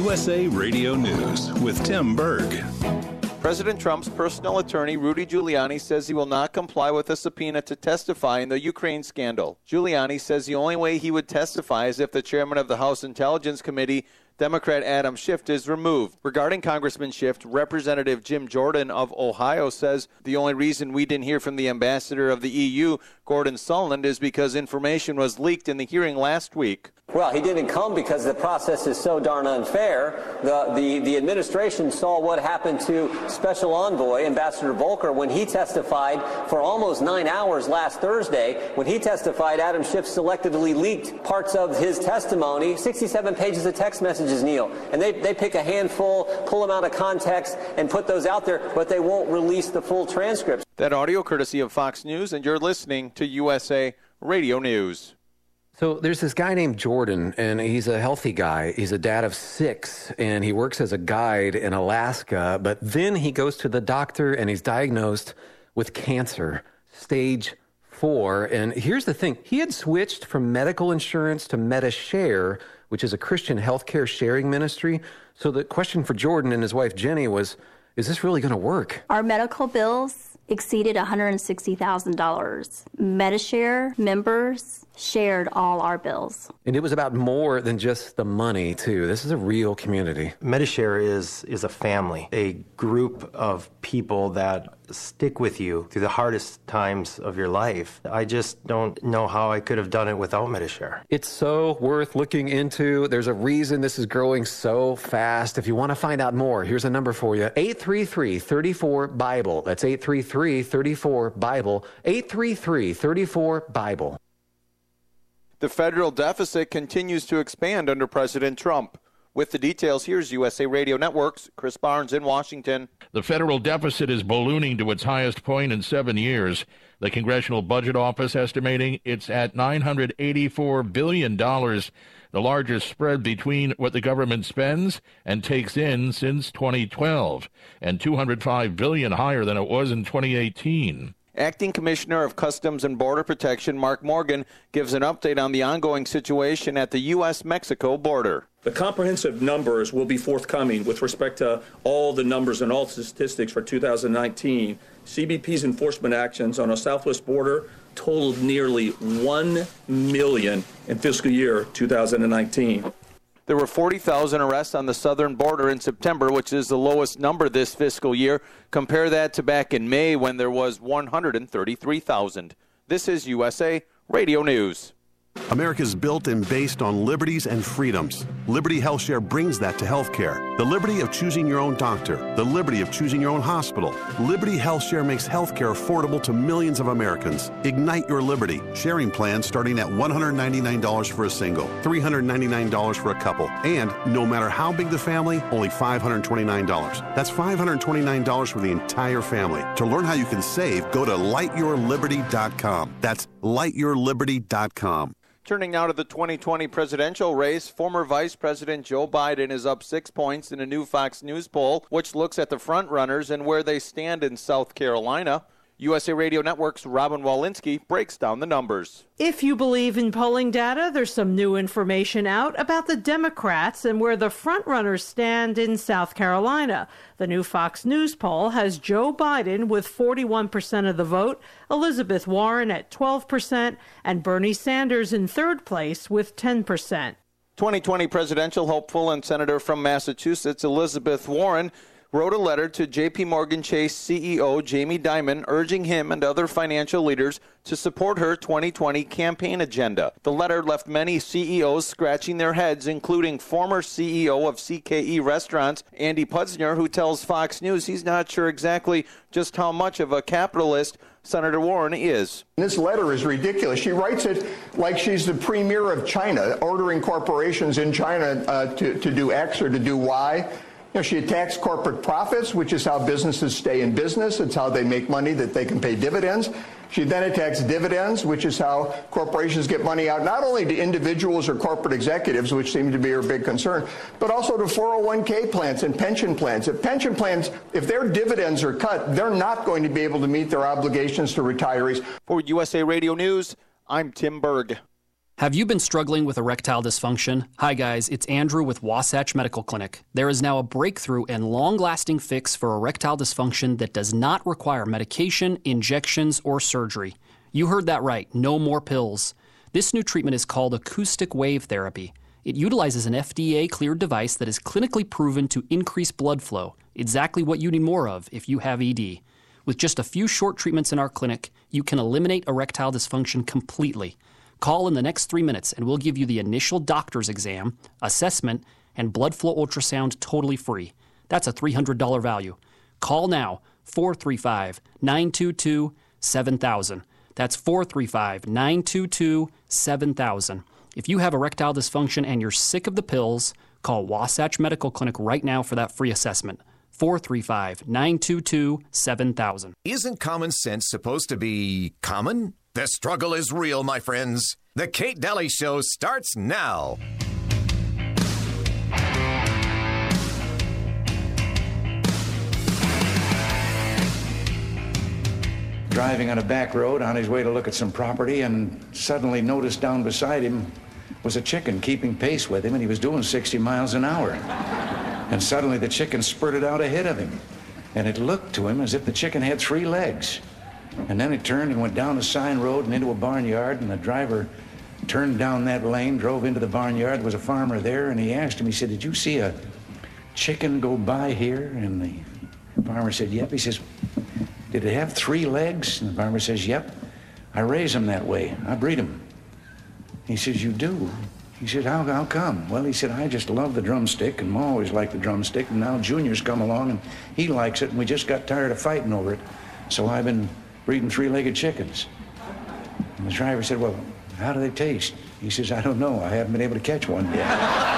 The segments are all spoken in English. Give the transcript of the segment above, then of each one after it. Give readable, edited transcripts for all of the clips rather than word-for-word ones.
USA Radio News with Tim Berg. President Trump's personal attorney, Rudy Giuliani, says he will not comply with a subpoena to testify in the Ukraine scandal. Giuliani says the only way he would testify is if the chairman of the House Intelligence Committee, Democrat Adam Schiff, is removed. Regarding Congressman Schiff, Representative Jim Jordan of Ohio says the only reason we didn't hear from the ambassador of the EU, Gordon Sondland, is because information was leaked in the hearing last week. Well, he didn't come because the process is so darn unfair. The administration saw what happened to Special Envoy Ambassador Volker when he testified for almost 9 hours last Thursday. When he testified, Adam Schiff selectively leaked parts of his testimony, 67 pages of text messages, Neil. And they pick a handful, pull them out of context, and put those out there, but they won't release the full transcripts. That audio courtesy of Fox News, and you're listening to USA Radio News. So there's this guy named Jordan, and he's a healthy guy. He's a dad of 6, and he works as a guide in Alaska. But then he goes to the doctor, and he's diagnosed with cancer, stage 4. And here's the thing. He had switched from medical insurance to MediShare, which is a Christian healthcare sharing ministry. So the question for Jordan and his wife, Jenny, was, is this really going to work? Our medical bills exceeded $160,000. MediShare members shared all our bills. And it was about more than just the money, too. This is a real community. MediShare is a family, a group of people that stick with you through the hardest times of your life. I just don't know how I could have done it without MediShare. It's so worth looking into. There's a reason this is growing so fast. If you want to find out more, here's a number for you. 833-34-BIBLE. That's 833-34-BIBLE. 833-34-BIBLE. The federal deficit continues to expand under President Trump. With the details, here's USA Radio Network's Chris Barnes in Washington. The federal deficit is ballooning to its highest point in 7 years. The Congressional Budget Office estimating it's at $984 billion, the largest spread between what the government spends and takes in since 2012, and $205 billion higher than it was in 2018. Acting Commissioner of Customs and Border Protection Mark Morgan gives an update on the ongoing situation at the U.S.-Mexico border. The comprehensive numbers will be forthcoming with respect to all the numbers and all statistics for 2019. CBP's enforcement actions on our southwest border totaled nearly 1 million in fiscal year 2019. There were 40,000 arrests on the southern border in September, which is the lowest number this fiscal year. Compare that to back in May when there was 133,000. This is USA Radio News. America's built and based on liberties and freedoms. Liberty HealthShare brings that to healthcare. The liberty of choosing your own doctor. The liberty of choosing your own hospital. Liberty HealthShare makes healthcare affordable to millions of Americans. Ignite your liberty. Sharing plans starting at $199 for a single, $399 for a couple, and no matter how big the family, only $529. That's $529 for the entire family. To learn how you can save, go to lightyourliberty.com. That's lightyourliberty.com. Turning now to the 2020 presidential race, former Vice President Joe Biden is up 6 points in a new Fox News poll, which looks at the frontrunners and where they stand in South Carolina. USA Radio Network's Robin Walensky breaks down the numbers. If you believe in polling data, there's some new information out about the Democrats and where the frontrunners stand in South Carolina. The new Fox News poll has Joe Biden with 41% of the vote, Elizabeth Warren at 12%, and Bernie Sanders in third place with 10%. 2020 presidential hopeful and senator from Massachusetts, Elizabeth Warren, wrote a letter to J.P. Morgan Chase CEO Jamie Dimon urging him and other financial leaders to support her 2020 campaign agenda. The letter left many CEOs scratching their heads, including former CEO of CKE Restaurants, Andy Pudzner, who tells Fox News he's not sure exactly just how much of a capitalist Senator Warren is. This letter is ridiculous. She writes it like she's the premier of China, ordering corporations in China to do X or to do Y. You know, she attacks corporate profits, which is how businesses stay in business. It's how they make money that they can pay dividends. She then attacks dividends, which is how corporations get money out, not only to individuals or corporate executives, which seem to be her big concern, but also to 401k plans and pension plans. If pension plans, if their dividends are cut, they're not going to be able to meet their obligations to retirees. For USA Radio News, I'm Tim Berg. Have you been struggling with erectile dysfunction? Hi guys, it's Andrew with Wasatch Medical Clinic. There is now a breakthrough and long-lasting fix for erectile dysfunction that does not require medication, injections, or surgery. You heard that right, no more pills. This new treatment is called acoustic wave therapy. It utilizes an FDA-cleared device that is clinically proven to increase blood flow, exactly what you need more of if you have ED. With just a few short treatments in our clinic, you can eliminate erectile dysfunction completely. Call in the next 3 minutes and we'll give you the initial doctor's exam, assessment, and blood flow ultrasound totally free. That's a $300 value. Call now, 435-922-7000. That's 435-922-7000. If you have erectile dysfunction and you're sick of the pills, call Wasatch Medical Clinic right now for that free assessment. 435-922-7000. Isn't common sense supposed to be common? The struggle is real, my friends. The Kate Daly Show starts now. Driving on a back road on his way to look at some property and suddenly noticed down beside him was a chicken keeping pace with him, and he was doing 60 miles an hour. And suddenly the chicken spurted out ahead of him, and it looked to him as if the chicken had 3 legs. And then it turned and went down a sign road and into a barnyard, and the driver turned down that lane, drove into the barnyard. There was a farmer there, and he asked him, he said, "Did you see a chicken go by here?" And the farmer said, "Yep." He says, "Did it have 3 legs?" And the farmer says, "Yep. I raise them that way. I breed them." He says, "You do?" He said, how come? Well, he said, "I just love the drumstick, and Ma always liked the drumstick, and now Junior's come along, and he likes it, and we just got tired of fighting over it. So I've been breeding 3-legged chickens." And the driver said, "Well, how do they taste?" He says, "I don't know. I haven't been able to catch one yet."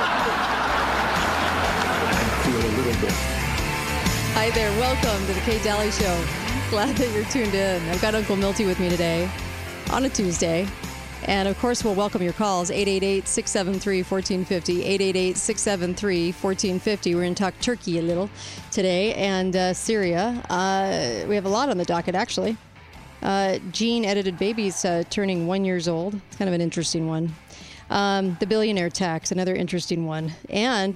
I feel a little bit. Hi there. Welcome to the Kate Daly Show. Glad that you're tuned in. I've got Uncle Milty with me today on a Tuesday. And, of course, we'll welcome your calls, 888-673-1450, 888-673-1450. We're going to talk Turkey a little today and Syria. We have a lot on the docket, actually. Gene-edited babies turning 1 year old. It's kind of an interesting one. The billionaire tax, another interesting one. And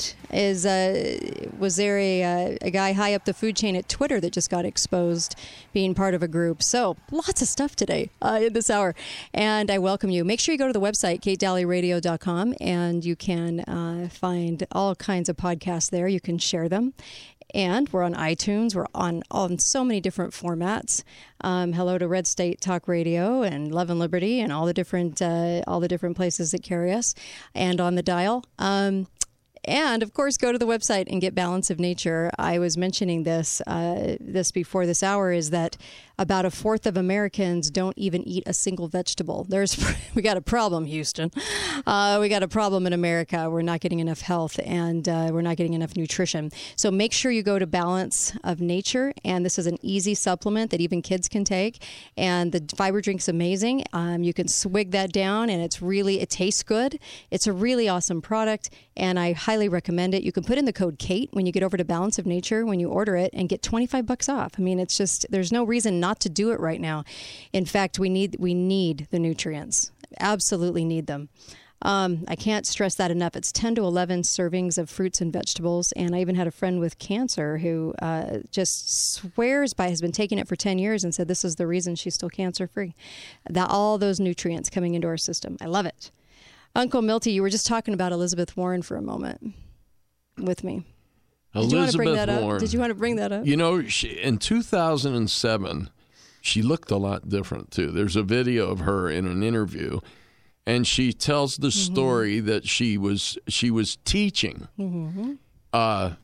was there a guy high up the food chain at Twitter that just got exposed being part of a group? So lots of stuff today in this hour. And I welcome you. Make sure you go to the website, katedalyradio.com, and you can find all kinds of podcasts there. You can share them. And we're on iTunes. We're on so many different formats. Hello to Red State Talk Radio and Love and Liberty and all the different places that carry us, and on the dial. And, of course, go to the website and get Balance of Nature. I was mentioning this before this hour, is that about 1/4 of Americans don't even eat a single vegetable. We got a problem, Houston. We got a problem in America. We're not getting enough health, and we're not getting enough nutrition. So make sure you go to Balance of Nature, and this is an easy supplement that even kids can take. And the fiber drink's amazing. You can swig that down, and it tastes good. It's a really awesome product, and I highly recommend it. You can put in the code KATE when you get over to Balance of Nature when you order it and get $25 off. I mean, it's just, there's no reason not to do it right now. In fact, we need the nutrients. Absolutely need them. I can't stress that enough. It's 10 to 11 servings of fruits and vegetables. And I even had a friend with cancer who just swears by, has been taking it for 10 years and said this is the reason she's still cancer free. All those nutrients coming into our system. I love it. Uncle Milty, you were just talking about Elizabeth Warren for a moment with me. Did you want to bring that up? Did you want to bring that up? You know, in 2007, she looked a lot different, too. There's a video of her in an interview, and she tells the story that she was teaching. Mm-hmm.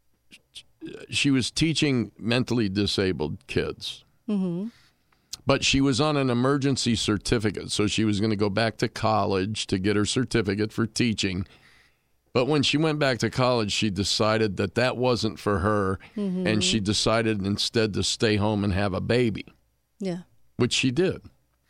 She was teaching mentally disabled kids. Mm-hmm. But she was on an emergency certificate, so she was going to go back to college to get her certificate for teaching. But when she went back to college, she decided that wasn't for her, and she decided instead to stay home and have a baby. Yeah. Which she did.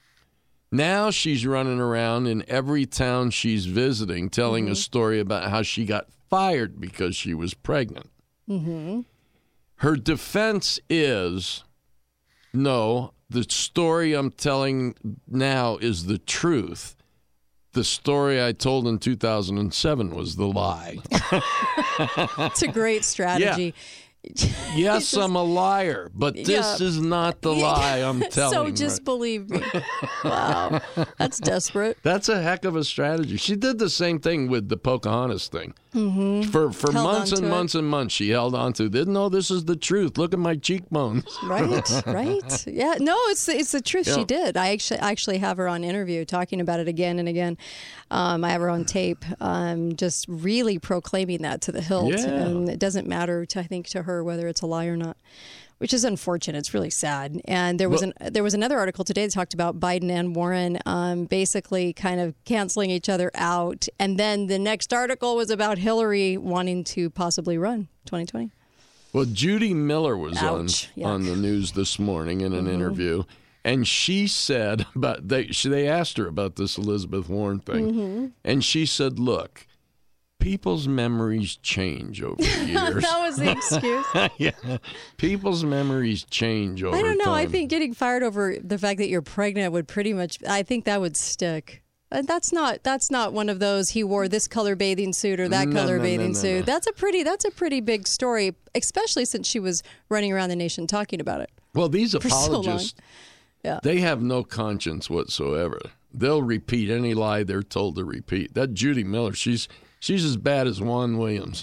Now she's running around in every town she's visiting telling a story about how she got fired because she was pregnant. Mm-hmm. Her defense is, no, the story I'm telling now is the truth. the story I told in 2007 was the lie. It's a great strategy. Yes, I'm a liar, but this is not the lie I'm telling. So just believe me. Wow, that's desperate. That's a heck of a strategy. She did the same thing with the Pocahontas thing. Mm-hmm. For months and months and months, she held on to. Didn't know this is the truth. Look at my cheekbones. Right. Yeah. No, it's the truth. Yeah. She did. I actually have her on interview talking about it again and again. I have her on tape, just really proclaiming that to the hilt. Yeah. And it doesn't matter, I think, to her whether it's a lie or not, which is unfortunate. It's really sad. And there was another article today that talked about Biden and Warren basically kind of canceling each other out. And then the next article was about Hillary wanting to possibly run 2020. Well, Judy Miller was Ouch. on the news this morning in an interview, and she said about they asked her about this Elizabeth Warren thing, and she said, "Look, people's memories change over the years." That was the excuse. Yeah, people's memories change over time. I don't know. I think getting fired over the fact that you're pregnant would pretty much. I think that would stick. That's not one of those. He wore this color bathing suit or that color bathing suit. No. That's a pretty big story, especially since she was running around the nation talking about it. Well, these for so long. apologists, Yeah. they have no conscience whatsoever. They'll repeat any lie they're told to repeat. That Judy Miller, she's as bad as Juan Williams.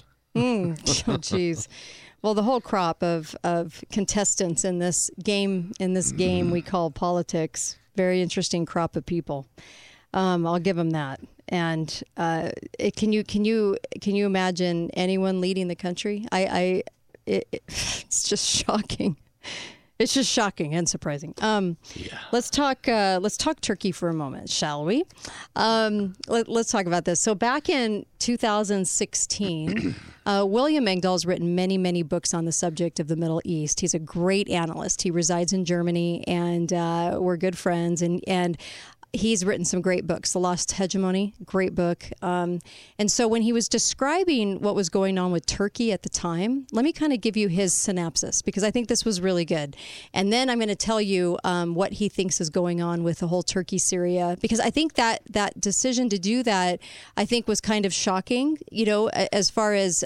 Jeez. Well, the whole crop of contestants in this game we call politics, very interesting crop of people. I'll give them that. And can you imagine anyone leading the country? It's just shocking. It's just shocking and surprising. Let's talk Turkey for a moment, shall we? Let's talk about this. So back in 2016, William Engdahl's written many, many books on the subject of the Middle East. He's a great analyst. He resides in Germany, and we're good friends. And he's written some great books. The Lost Hegemony, great book. And so when he was describing what was going on with Turkey at the time, let me kind of give you his synopsis, because I think this was really good. And then I'm going to tell you what he thinks is going on with the whole Turkey-Syria, because I think that decision to do that, I think, was kind of shocking, as far as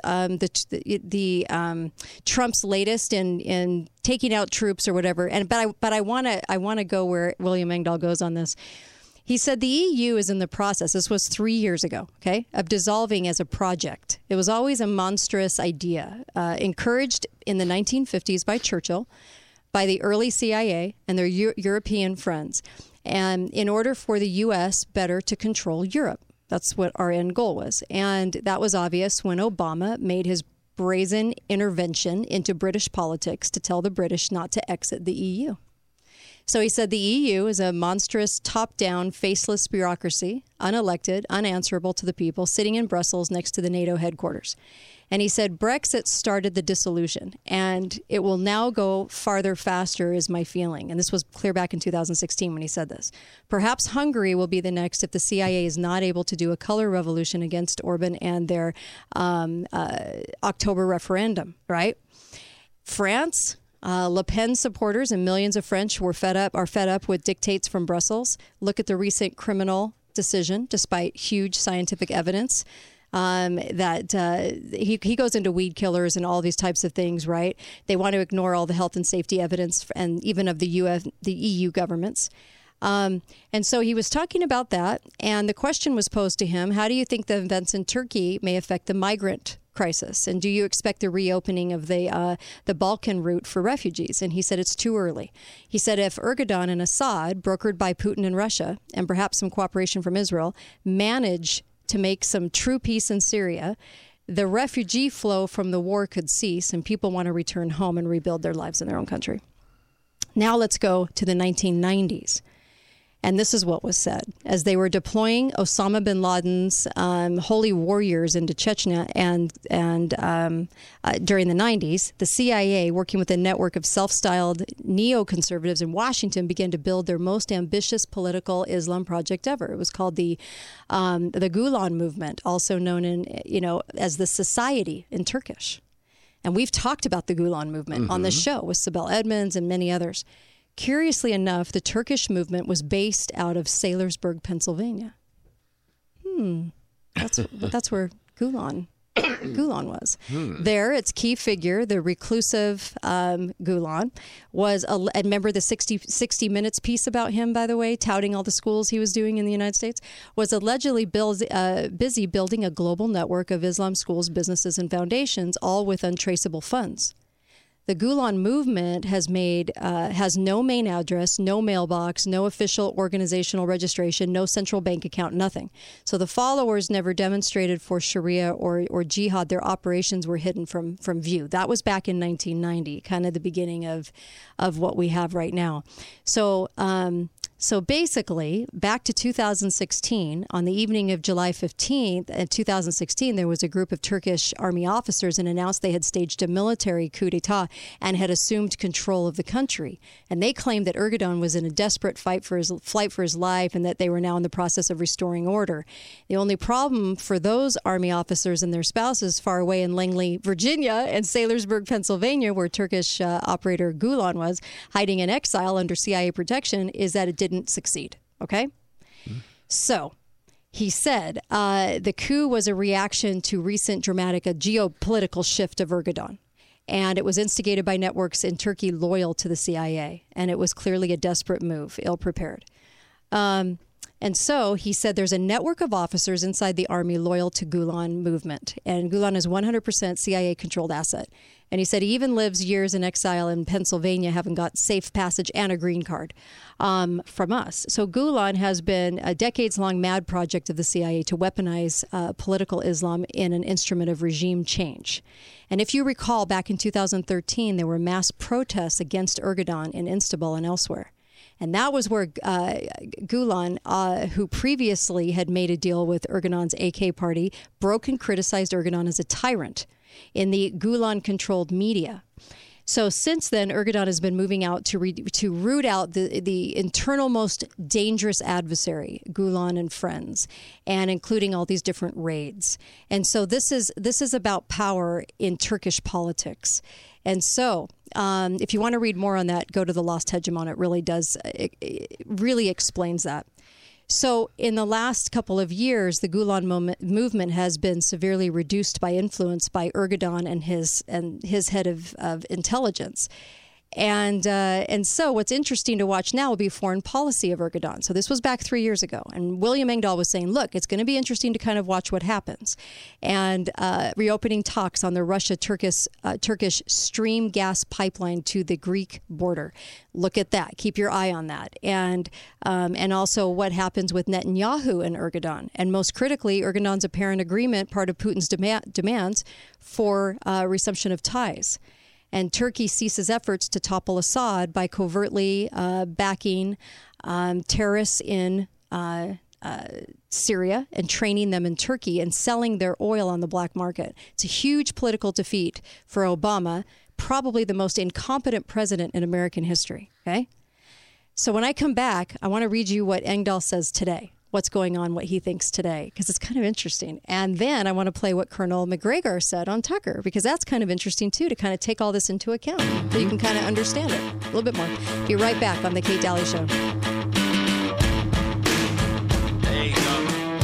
Trump's latest in taking out troops or whatever. But I want to go where William Engdahl goes on this. He said the EU is in the process, this was 3 years ago, okay, of dissolving as a project. It was always a monstrous idea, encouraged in the 1950s by Churchill, by the early CIA and their European friends, and in order for the U.S. better to control Europe. That's what our end goal was. And that was obvious when Obama made his brazen intervention into British politics to tell the British not to exit the EU. So he said the EU is a monstrous, top-down, faceless bureaucracy, unelected, unanswerable to the people, sitting in Brussels next to the NATO headquarters. And he said Brexit started the dissolution, and it will now go farther faster is my feeling. And this was clear back in 2016 when he said this. Perhaps Hungary will be the next if the CIA is not able to do a color revolution against Orban and their October referendum, right? France... Le Pen supporters and millions of French are fed up with dictates from Brussels. Look at the recent criminal decision, despite huge scientific evidence that he goes into weed killers and all these types of things, right? They want to ignore all the health and safety evidence and even of the EU governments. And so he was talking about that, and the question was posed to him, how do you think the events in Turkey may affect the migrant crisis? And do you expect the reopening of the Balkan route for refugees? And he said it's too early. He said if Erdogan and Assad, brokered by Putin and Russia, and perhaps some cooperation from Israel, manage to make some true peace in Syria, the refugee flow from the war could cease and people want to return home and rebuild their lives in their own country. Now let's go to the 1990s. And this is what was said. As they were deploying Osama bin Laden's holy warriors into Chechnya and during the 90s, the CIA, working with a network of self-styled neoconservatives in Washington, began to build their most ambitious political Islam project ever. It was called the Gulen movement, also known as the Society in Turkish. And we've talked about the Gulen movement on this show with Sibel Edmonds and many others. Curiously enough, the Turkish movement was based out of Saylorsburg, Pennsylvania. That's where Gulen was. There, its key figure, the reclusive Gulen, was, and remember the 60 Minutes piece about him, by the way, touting all the schools he was doing in the United States, was allegedly busy building a global network of Islam schools, businesses, and foundations, all with untraceable funds. The Gulen movement has no main address, no mailbox, no official organizational registration, no central bank account, nothing. So the followers never demonstrated for Sharia or jihad. Their operations were hidden from view. That was back in 1990, kind of the beginning of what we have right now. So basically, back to 2016, on the evening of July 15th, 2016, there was a group of Turkish army officers and announced they had staged a military coup d'etat and had assumed control of the country. And they claimed that Erdogan was in a desperate flight for his life and that they were now in the process of restoring order. The only problem for those army officers and their spouses far away in Langley, Virginia, and Saylorsburg, Pennsylvania, where Turkish operator Gulen was hiding in exile under CIA protection, is that it didn't succeed. Okay? So he said the coup was a reaction to recent dramatic geopolitical shift of Erdogan. And it was instigated by networks in Turkey loyal to the CIA. And it was clearly a desperate move, ill-prepared. And so he said there's a network of officers inside the army loyal to Gulen movement. And Gulen is 100% CIA-controlled asset. And he said he even lives years in exile in Pennsylvania, having got safe passage and a green card from us. So Gulen has been a decades-long mad project of the CIA to weaponize political Islam in an instrument of regime change. And if you recall, back in 2013, there were mass protests against Erdogan in Istanbul and elsewhere. And that was where Gulen, who previously had made a deal with Erdogan's AK party, broke and criticized Erdogan as a tyrant in the Gulen-controlled media. So since then, Erdogan has been moving out to root out the internal most dangerous adversary, Gulen and friends, and including all these different raids. And so this is about power in Turkish politics. And so if you want to read more on that, go to The Lost Hegemon. It really does. It really explains that. So in the last couple of years, the Gulen movement has been severely reduced by influence by Erdogan and his head of intelligence. And so what's interesting to watch now will be foreign policy of Erdogan. So this was back 3 years ago. And William Engdahl was saying, look, it's going to be interesting to kind of watch what happens. And reopening talks on the Russia-Turkish stream gas pipeline to the Greek border. Look at that. Keep your eye on that. And also what happens with Netanyahu and Erdogan. And most critically, Erdogan's apparent agreement, part of Putin's demands for resumption of ties. And Turkey ceases efforts to topple Assad by covertly backing terrorists in Syria and training them in Turkey and selling their oil on the black market. It's a huge political defeat for Obama, probably the most incompetent president in American history. Okay? So when I come back, I want to read you what Engdahl says today. What's going on, what he thinks today, because it's kind of interesting. And then I want to play what Colonel McGregor said on Tucker, because that's kind of interesting, too, to kind of take all this into account so you can kind of understand it a little bit more. Be right back on The Kate Daly Show. There you go.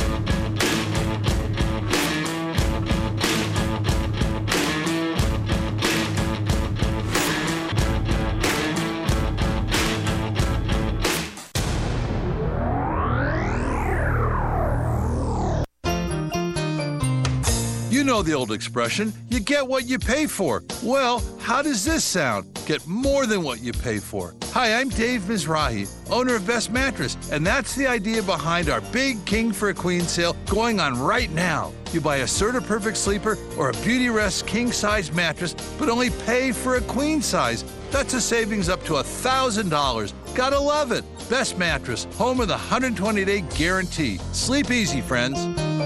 You know the old expression, you get what you pay for. Well, how does this sound? Get more than what you pay for. Hi, I'm Dave Mizrahi, owner of Best Mattress, and that's the idea behind our big King for a Queen sale going on right now. You buy a Serta Perfect Sleeper or a Beauty Rest king-size mattress, but only pay for a queen size. That's a savings up to $1,000. Gotta love it. Best Mattress, home of the 120-day guarantee. Sleep easy, friends.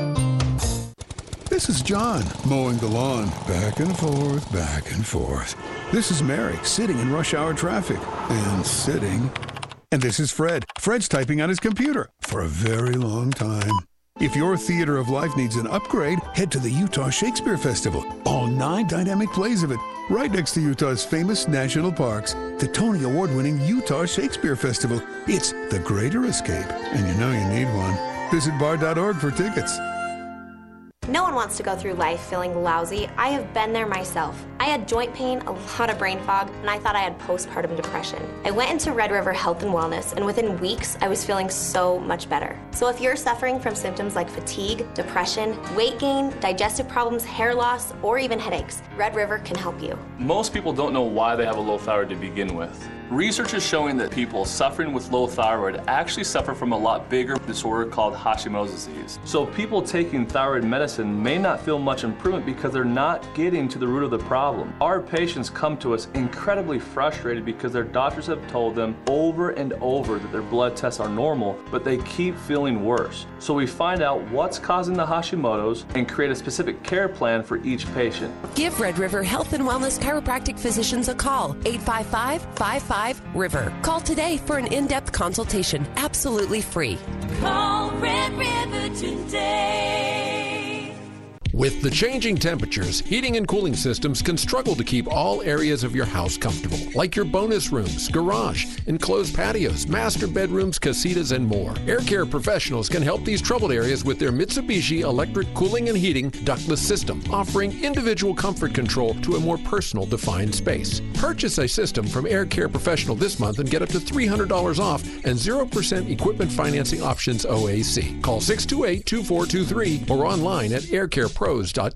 This is John, mowing the lawn, back and forth, back and forth. This is Mary, sitting in rush hour traffic, and sitting. And this is Fred. Fred's typing on his computer for a very long time. If your theater of life needs an upgrade, head to the Utah Shakespeare Festival. All 9 dynamic plays of it, right next to Utah's famous national parks. The Tony Award-winning Utah Shakespeare Festival. It's the greater escape, and you know you need one. Visit bar.org for tickets. No one wants to go through life feeling lousy. I have been there myself. I had joint pain, a lot of brain fog, and I thought I had postpartum depression. I went into Red River Health and Wellness, and within weeks, I was feeling so much better. So if you're suffering from symptoms like fatigue, depression, weight gain, digestive problems, hair loss, or even headaches, Red River can help you. Most people don't know why they have a low thyroid to begin with. Research is showing that people suffering with low thyroid actually suffer from a lot bigger disorder called Hashimoto's disease. So people taking thyroid medicine may not feel much improvement because they're not getting to the root of the problem. Our patients come to us incredibly frustrated because their doctors have told them over and over that their blood tests are normal, but they keep feeling worse. So we find out what's causing the Hashimoto's and create a specific care plan for each patient. Give Red River Health and Wellness Chiropractic Physicians a call, 855-55-RIVER. Call today for an in-depth consultation, absolutely free. Call Red River today. With the changing temperatures, heating and cooling systems can struggle to keep all areas of your house comfortable, like your bonus rooms, garage, enclosed patios, master bedrooms, casitas, and more. Air Care professionals can help these troubled areas with their Mitsubishi electric cooling and heating ductless system, offering individual comfort control to a more personal defined space. Purchase a system from Air Care Professional this month and get up to $300 off and 0% equipment financing options OAC. Call 628-2423 or online at aircarepros.com.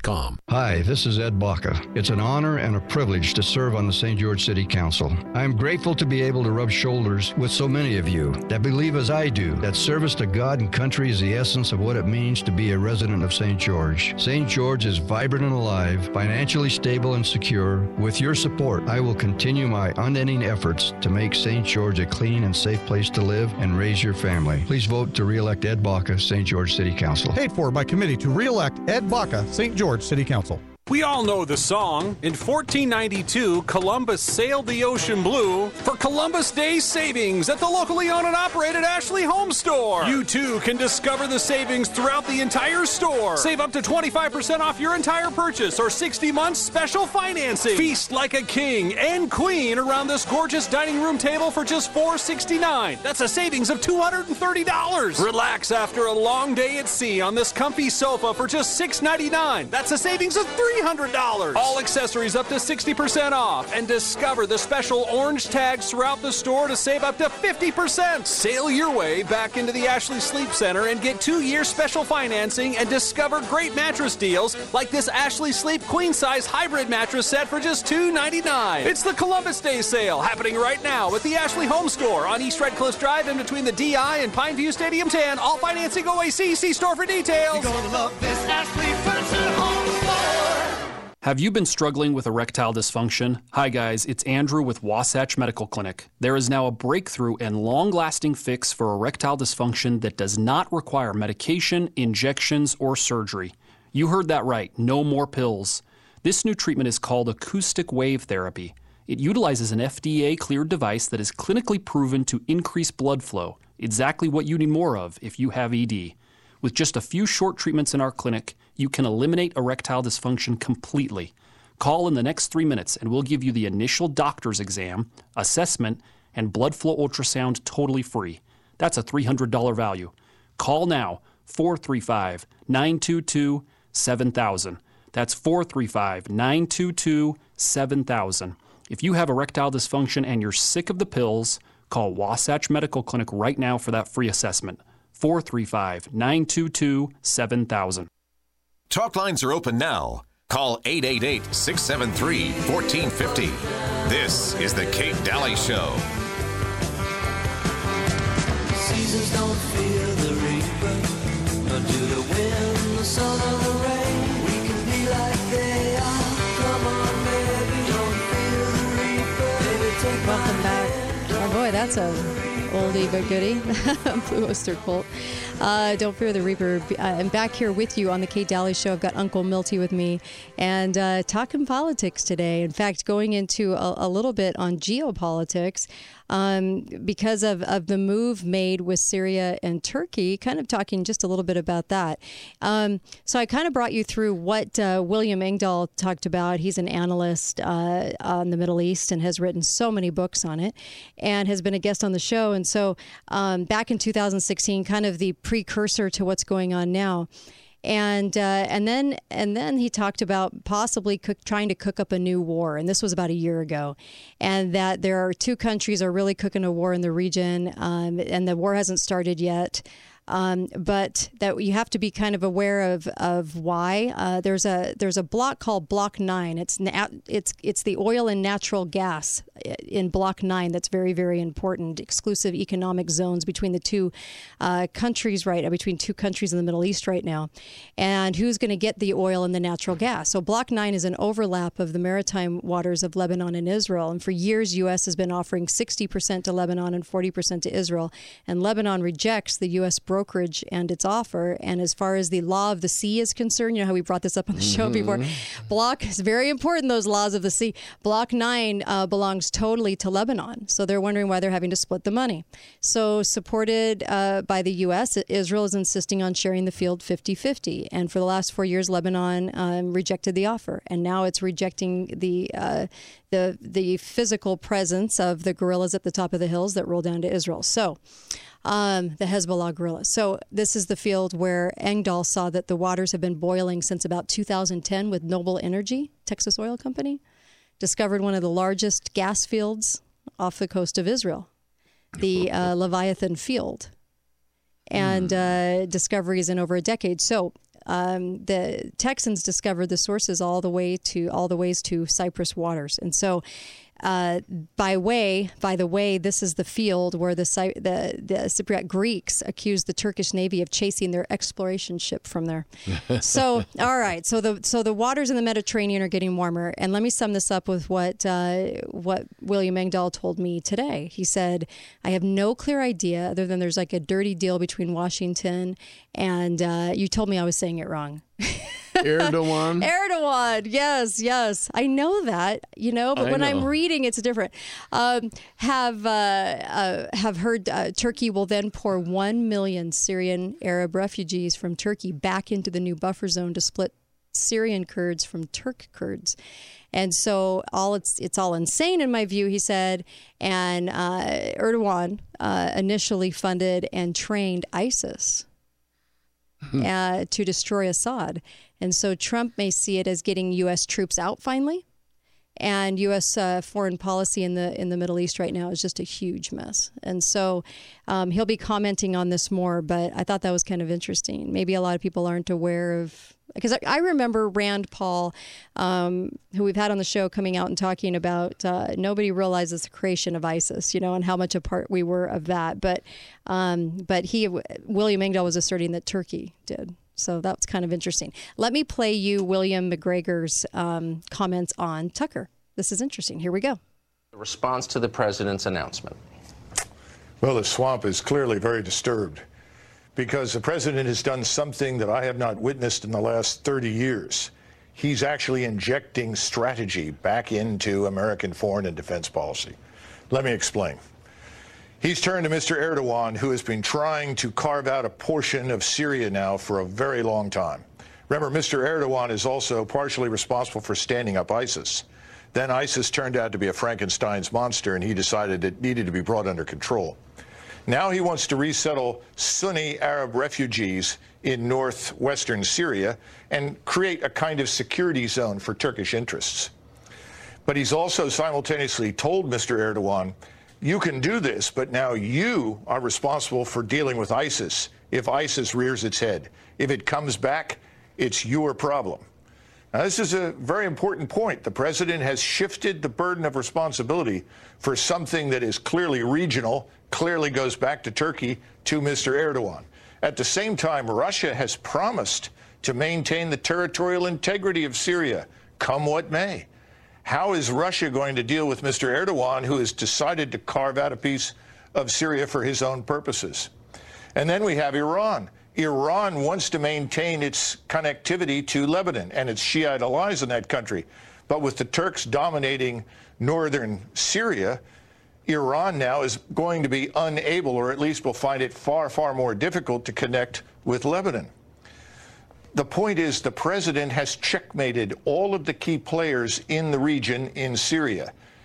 Hi, this is Ed Baca. It's an honor and a privilege to serve on the St. George City Council. I am grateful to be able to rub shoulders with so many of you that believe as I do that service to God and country is the essence of what it means to be a resident of St. George. St. George is vibrant and alive, financially stable and secure. With your support, I will continue my unending efforts to make St. George a clean and safe place to live and raise your family. Please vote to re-elect Ed Baca, St. George City Council. Paid for by committee to re-elect Ed Baca, St. George City Council. We all know the song. In 1492, Columbus sailed the ocean blue for Columbus Day savings at the locally owned and operated Ashley Home Store. You too can discover the savings throughout the entire store. Save up to 25% off your entire purchase or 60 months special financing. Feast like a king and queen around this gorgeous dining room table for just $469. That's a savings of $230. Relax after a long day at sea on this comfy sofa for just $699. That's a savings of $300. All accessories up to 60% off, and discover the special orange tags throughout the store to save up to 50%. Sail your way back into the Ashley Sleep Center and get 2-year special financing and discover great mattress deals like this Ashley Sleep queen size hybrid mattress set for just $299. It's the Columbus Day sale happening right now at the Ashley Home Store on East Red Cliffs Drive in between the DI and Pineview Stadium 10. All financing OAC. See store for details. You're gonna love this Ashley Furniture Home Store. Have you been struggling with erectile dysfunction? Hi guys, it's Andrew with Wasatch Medical Clinic. There is now a breakthrough and long-lasting fix for erectile dysfunction that does not require medication, injections, or surgery. You heard that right, no more pills. This new treatment is called acoustic wave therapy. It utilizes an FDA-cleared device that is clinically proven to increase blood flow, exactly what you need more of if you have ED. With just a few short treatments in our clinic, you can eliminate erectile dysfunction completely. Call in the next 3 minutes and we'll give you the initial doctor's exam, assessment, and blood flow ultrasound totally free. That's a $300 value. Call now, 435-922-7000. That's 435-922-7000. If you have erectile dysfunction and you're sick of the pills, call Wasatch Medical Clinic right now for that free assessment. 435-922-7000. Talk lines are open now. Call 888-673-1450. This is the Kate Daly Show. The seasons don't feel the reaper, nor do the wind, the sun, or the rain. We can be like they are. Come on, baby, don't feel the reaper. Baby, take Welcome back. Oh boy, that's a oldie but goodie. Blue Oyster Cult. Don't Fear the Reaper. I'm back here with you on the Kate Daly Show. I've got Uncle Milty with me and talking politics today. In fact, going into a little bit on geopolitics because of the move made with Syria and Turkey, kind of talking just a little bit about that. So I kind of brought you through what William Engdahl talked about. He's an analyst on the Middle East and has written so many books on it and has been a guest on the show. And so back in 2016, kind of the precursor to what's going on now. And then he talked about possibly trying to cook up a new war, and this was about a year ago, and that there are two countries are really cooking a war in the region, and the war hasn't started yet. But that you have to be kind of aware of why. There's a block called Block 9. It's the oil and natural gas in Block 9 that's very, very important. Exclusive economic zones between the two countries, between two countries in the Middle East right now. And who's going to get the oil and the natural gas? So Block 9 is an overlap of the maritime waters of Lebanon and Israel. And for years, U.S. has been offering 60% to Lebanon and 40% to Israel. And Lebanon rejects the U.S. brokerage and its offer. And as far as the law of the sea is concerned, you know how we brought this up on the show before. Block is very important, those laws of the sea. Block 9 belongs totally to Lebanon. So they're wondering why they're having to split the money. So supported by the U.S., Israel is insisting on sharing the field 50-50. And for the last 4 years, Lebanon rejected the offer. And now it's rejecting the physical presence of the guerrillas at the top of the hills that roll down to Israel. So the Hezbollah guerrillas. So this is the field where Engdahl saw that the waters have been boiling since about 2010 with Noble Energy, Texas Oil Company, discovered one of the largest gas fields off the coast of Israel, the Leviathan field, and discoveries in over a decade. So the Texans discovered the sources all the ways to Cyprus waters. And so by the way, this is the field where the Cypriot Greeks accused the Turkish Navy of chasing their exploration ship from there. So, all right. So the waters in the Mediterranean are getting warmer. And let me sum this up with what William Engdahl told me today. He said, I have no clear idea other than there's like a dirty deal between Washington and you told me I was saying it wrong. Erdogan. Erdogan, yes. I know that, but when I'm reading, it's different. Have heard Turkey will then pour 1 million Syrian Arab refugees from Turkey back into the new buffer zone to split Syrian Kurds from Turk Kurds. And so it's all insane in my view, he said. And Erdogan initially funded and trained ISIS to destroy Assad. And so Trump may see it as getting U.S. troops out finally. And U.S. Foreign policy in the Middle East right now is just a huge mess. And so he'll be commenting on this more, but I thought that was kind of interesting. Maybe a lot of people aren't aware of, because I remember Rand Paul, who we've had on the show, coming out and talking about nobody realizes the creation of ISIS, and how much a part we were of that. But William Engdahl was asserting that Turkey did. So that's kind of interesting. Let me play you William McGregor's comments on Tucker. This is interesting. Here we go. The response to the president's announcement. Well, the swamp is clearly very disturbed because the president has done something that I have not witnessed in the last 30 years. He's actually injecting strategy back into American foreign and defense policy. Let me explain. He's turned to Mr. Erdogan, who has been trying to carve out a portion of Syria now for a very long time. Remember, Mr. Erdogan is also partially responsible for standing up ISIS. Then ISIS turned out to be a Frankenstein's monster, and he decided it needed to be brought under control. Now he wants to resettle Sunni Arab refugees in northwestern Syria and create a kind of security zone for Turkish interests. But he's also simultaneously told Mr. Erdogan, you can do this, but now you are responsible for dealing with ISIS if ISIS rears its head. If it comes back, it's your problem. Now, this is a very important point. The president has shifted the burden of responsibility for something that is clearly regional, clearly goes back to Turkey, to Mr. Erdogan. At the same time, Russia has promised to maintain the territorial integrity of Syria, come what may. How is Russia going to deal with Mr. Erdogan, who has decided to carve out a piece of Syria for his own purposes? And then we have Iran. Iran wants to maintain its connectivity to Lebanon and its Shiite allies in that country. But with the Turks dominating northern Syria, Iran now is going to be unable, or at least will find it far, far more difficult to connect with Lebanon. The point is the president has checkmated all of the key players in the region in Syria.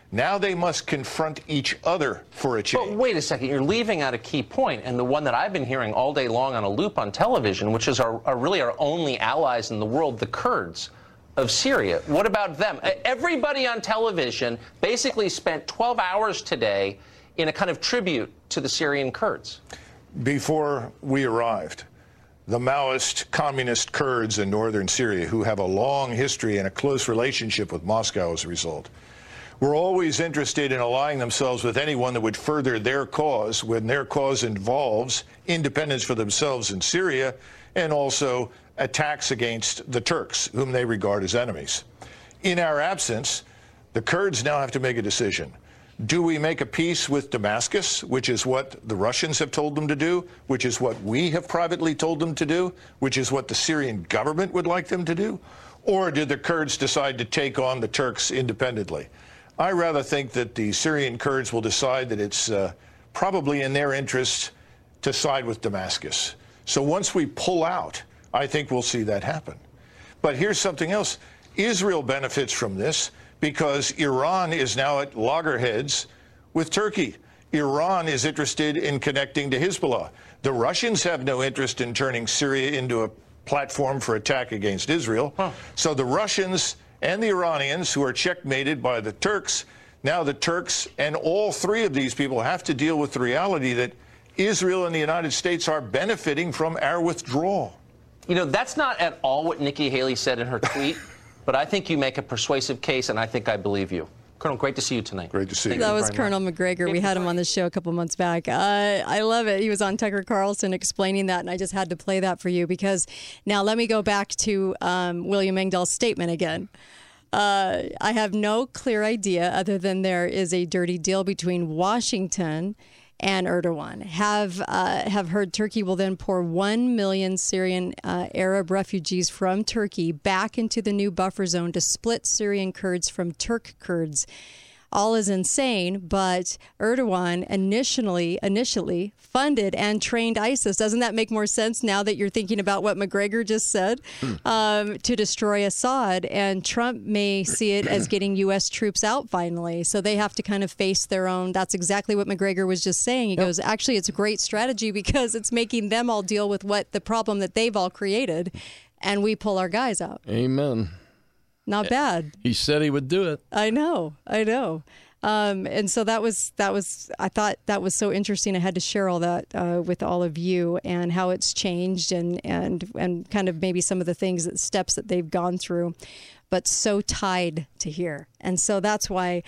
Now they must confront each other for a change. But wait a second, you're leaving out a key point, and the one that I've been hearing all day long on a loop on television, which is really our only allies in the world, the Kurds of Syria. What about them? Everybody on television basically spent 12 hours today in a kind of tribute to the Syrian Kurds. Before we arrived, the Maoist communist Kurds in northern Syria, who have a long history and a close relationship with Moscow as a result, were always interested in allying themselves with anyone that would further their cause when their cause involves independence for themselves in Syria and also attacks against the Turks, whom they regard as enemies. In our absence, the Kurds now have to make a decision. Do we make a peace with Damascus, which is what the Russians have told them to do, which is what we have privately told them to do, which is what the Syrian government would like them to do? Or did the Kurds decide to take on the Turks independently? I rather think that the Syrian Kurds will decide that it's probably in their interest to side with Damascus. So once we pull out, I think we'll see that happen. But here's something else. Israel benefits from this because Iran is now at loggerheads with Turkey. Iran is interested in connecting to Hezbollah. The Russians have no interest in turning Syria into a platform for attack against Israel. So the Russians and the Iranians, who are checkmated by the Turks, now the Turks and all three of these people have to deal with the reality that Israel and the United States are benefiting from our withdrawal. You know, that's not at all what Nikki Haley said in her tweet, but I think you make a persuasive case, and I think I believe you. Colonel, great to see you tonight. Great to see you. That was Colonel McGregor. We had him on the show a couple months back. I love it. He was on Tucker Carlson explaining that, and I just had to play that for you because now let me go back to William Engdahl's statement again. I have no clear idea other than there is a dirty deal between Washington and Erdogan. Have heard Turkey will then pour 1 million Syrian Arab refugees from Turkey back into the new buffer zone to split Syrian Kurds from Turk Kurds. All is insane, but Erdogan initially funded and trained ISIS. Doesn't that make more sense now that you're thinking about what McGregor just said? To destroy Assad, and Trump may see it as getting U.S. troops out finally. So they have to kind of face their own. That's exactly what McGregor was just saying. He goes, actually, it's a great strategy because it's making them all deal with what the problem that they've all created, and we pull our guys out. Amen. Not bad. He said he would do it. I know. And so that was, I thought that was so interesting. I had to share all that with all of you and how it's changed and kind of maybe some of the steps that they've gone through, but so tied to here. And so that's why,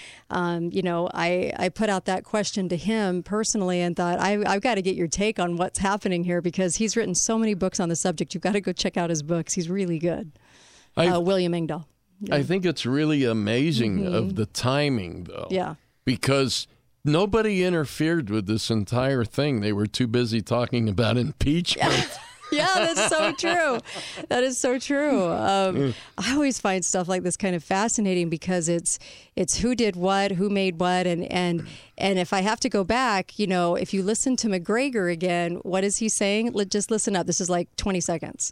I put out that question to him personally and thought, I've got to get your take on what's happening here because he's written so many books on the subject. You've got to go check out his books. He's really good. William Engdahl. Yeah. I think it's really amazing of the timing, though. Yeah. Because nobody interfered with this entire thing. They were too busy talking about impeachment. Yeah, that's so true. That is so true. I always find stuff like this kind of fascinating because it's who did what, who made what, and if I have to go back, if you listen to McGregor again, what is he saying? Just listen up. This is like 20 seconds.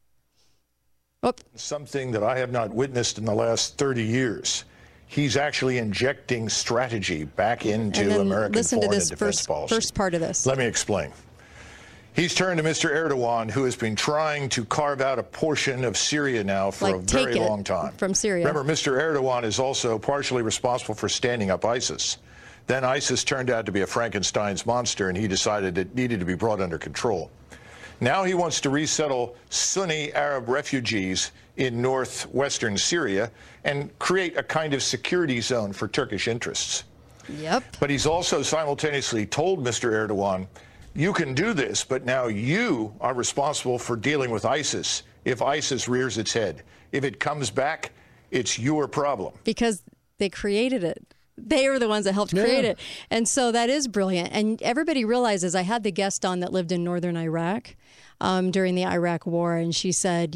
Something that I have not witnessed in the last 30 years. He's actually injecting strategy back into American foreign and defense policy. First part of this. Let me explain. He's turned to Mr. Erdogan, who has been trying to carve out a portion of Syria now for a very long time. From Syria. Remember, Mr. Erdogan is also partially responsible for standing up ISIS. Then ISIS turned out to be a Frankenstein's monster, and he decided it needed to be brought under control. Now he wants to resettle Sunni Arab refugees in northwestern Syria and create a kind of security zone for Turkish interests. Yep. But he's also simultaneously told Mr. Erdogan, you can do this, but now you are responsible for dealing with ISIS if ISIS rears its head. If it comes back, it's your problem. Because they created it. They were the ones that helped create it. And so that is brilliant. And everybody realizes I had the guest on that lived in northern Iraq. during the Iraq War. And she said,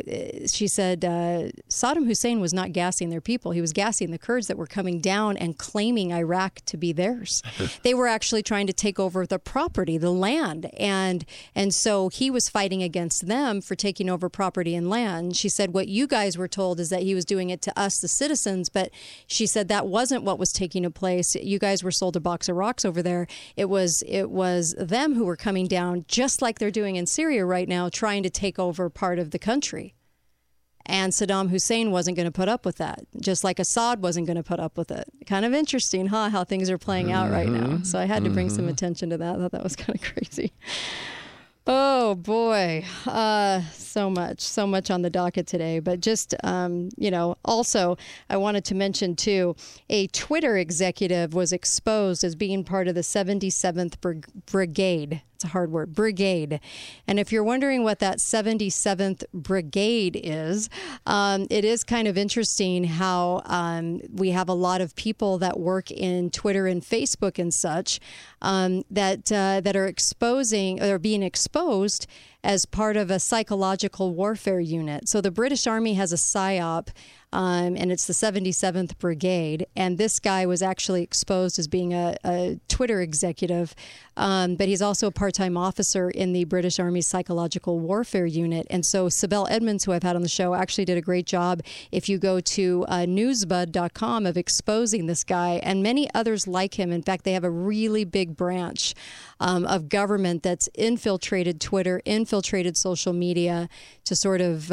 Saddam Hussein was not gassing their people. He was gassing the Kurds that were coming down and claiming Iraq to be theirs. They were actually trying to take over the property, the land. And so he was fighting against them for taking over property and land. She said, what you guys were told is that he was doing it to us, the citizens. But she said that wasn't what was taking place. You guys were sold a box of rocks over there. It was them who were coming down, just like they're doing in Syria right now, trying to take over part of the country. And Saddam Hussein wasn't going to put up with that, just like Assad wasn't going to put up with it. Kind of interesting, huh, how things are playing out right now. So I had to bring some attention to that. I thought that was kind of crazy. Oh, boy. So much on the docket today. But just, also I wanted to mention, too, a Twitter executive was exposed as being part of the 77th Brigade. It's a hard word, brigade. And if you're wondering what that 77th Brigade is, it is kind of interesting how we have a lot of people that work in Twitter and Facebook and such that are exposing or being exposed as part of a psychological warfare unit. So the British Army has a PSYOP, and it's the 77th Brigade. And this guy was actually exposed as being a Twitter executive, but he's also a part-time officer in the British Army's psychological warfare unit. And so Sibel Edmonds, who I've had on the show, actually did a great job, if you go to newsbud.com, of exposing this guy and many others like him. In fact, they have a really big branch of government that's infiltrated Twitter, infiltrated social media to sort of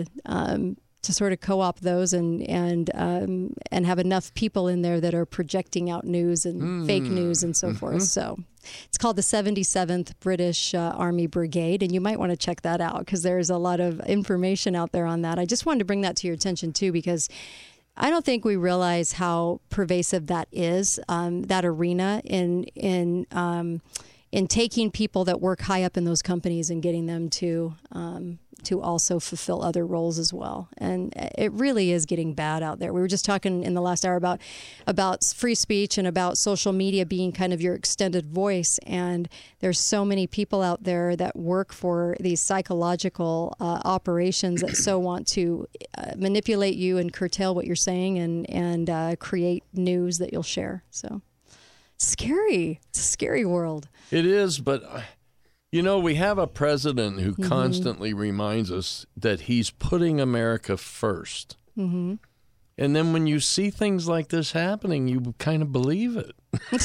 co-opt those and have enough people in there that are projecting out news and fake news and so forth. So it's called the 77th British Army Brigade, and you might want to check that out because there's a lot of information out there on that. I just wanted to bring that to your attention too, because I don't think we realize how pervasive that is, that arena in taking people that work high up in those companies and getting them to also fulfill other roles as well. And it really is getting bad out there. We were just talking in the last hour about free speech and about social media being kind of your extended voice. And there's so many people out there that work for these psychological operations that so want to manipulate you and curtail what you're saying and create news that you'll share. So scary. It's a scary world. It is, but we have a president who constantly reminds us that he's putting America first. Mm-hmm. And then when you see things like this happening, you kind of believe it.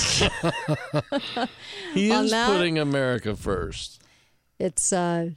He is putting America first. It's, is